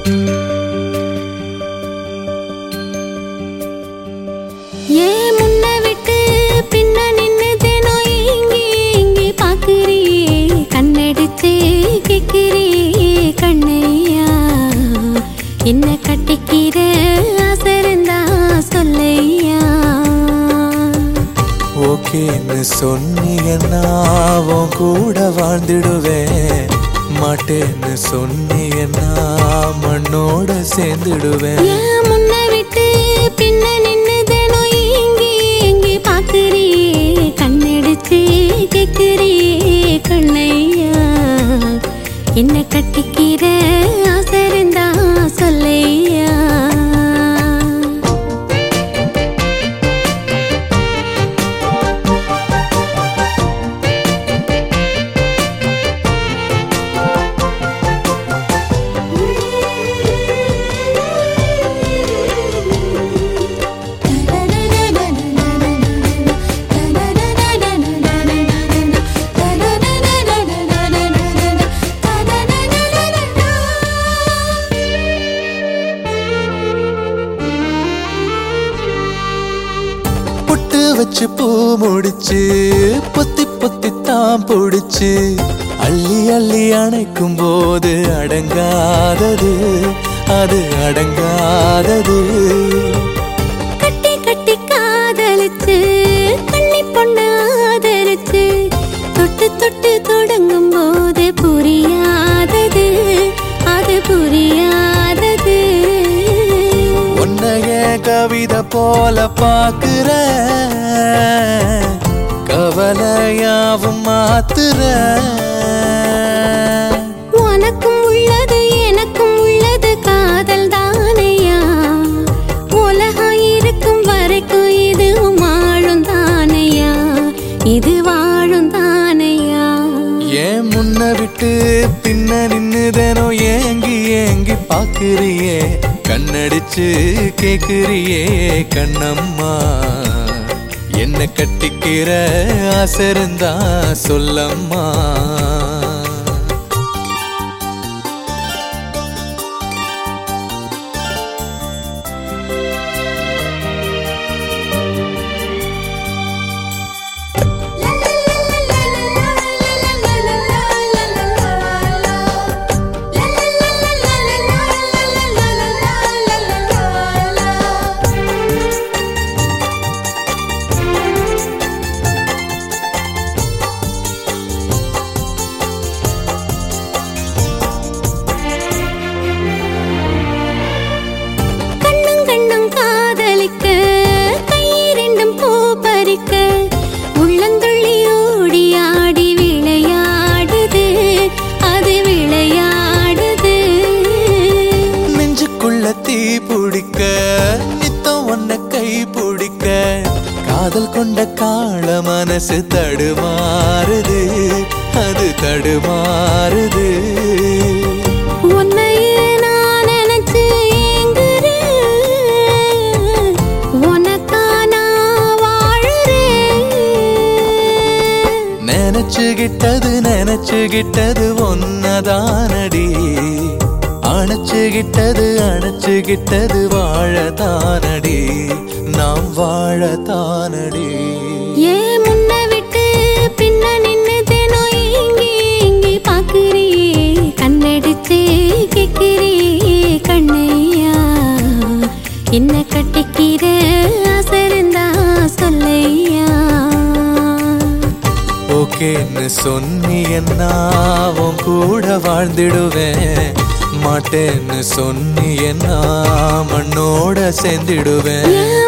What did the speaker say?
ஏன் முன்ன விட்டு பின்ன நின்னுதேனோ இங்கி இங்கி பாக்குறியே கண்ணடிச்சு கேக்குறியே கண்ணையா என்ன கட்டிக்கிற ஆசரந்தா சொல்லையா ஓகேன்னு சொன்னீங்கன்னா உன் கூட வாழ்ந்துடுவேன் மாட்டேன்னு சொன்னீங்கன்னா மண்ணோட சேர்ந்துடுவேன் ஏன் முன்ன விட்டு பின்ன நின்னுதேனோ இங்கி இங்கி பாக்குறியே கண்ணடிச்சு கேக்குறியே கண்ணையா என்ன கட்டிக்கிற ஆசரந்தா சொல்லையா வச்சு பூ முடிச்சு பொத்தி பொத்தி தான் பிடிச்சு அள்ளி அள்ளி அணைக்கும் போது அடங்காதது அது அடங்காதது கட்டி கட்டி காதலிச்சு கண்ணி பொண்ணு ஆதரிச்சு தொட்டு தொட்டு தொடங்கும் போது புரியாதது அது புரியாதது உன்னைய கவிதை போல பாக்குற கவலையாவும் மாத்துற உனக்கும் உள்ளது எனக்கும் உள்ளது காதல் தானையா உலகம் இருக்கும் வரைக்கும் இது வாழும் தானையா இது வாழும் தானையா ஏன் முன்ன விட்டு பின்ன நின்னுதேனோ ஏங்கி ஏங்கி பாக்குறியே கண்ணடிச்சு கேக்குறியே கண்ணம்மா என்ன கட்டிக்கிற ஆசரந்தா சொல்லம்மா உள்ளந்துள்ளி ஓடி ஆடி விளையாடுது அது விளையாடுது நெஞ்சுக்குள்ள தீ பிடிக்க நித்தம் ஒன்ன கை பிடிக்க காதல் கொண்ட காள மனசு தடுமாறுது அது தடுமாறுது உன்னையே நான் நினைச்சு ஏங்குறேன் உனக்கா நான் வாழுறேன் நினைச்சுகிட்டது ஒன்னதானடி அணைச்சுகிட்டது வாழத்தானடி நாம் வாழத்தானடி ஏன் முன்ன விட்டு பின்ன நின்னுதேனோ இங்கி இங்கி பாக்குறியே கண்ணடிச்சு கேக்குறியே கண்ணையா என்ன கட்டிக்கிற ஆசரந்தா சொல்லையா ஓகேன்னு சொன்னீன்னா உன் கூட வாழ்ந்துடுவேன் மாட்டேன்னு சொன்னீன்னா மண்ணோட சேர்ந்துடுவேன்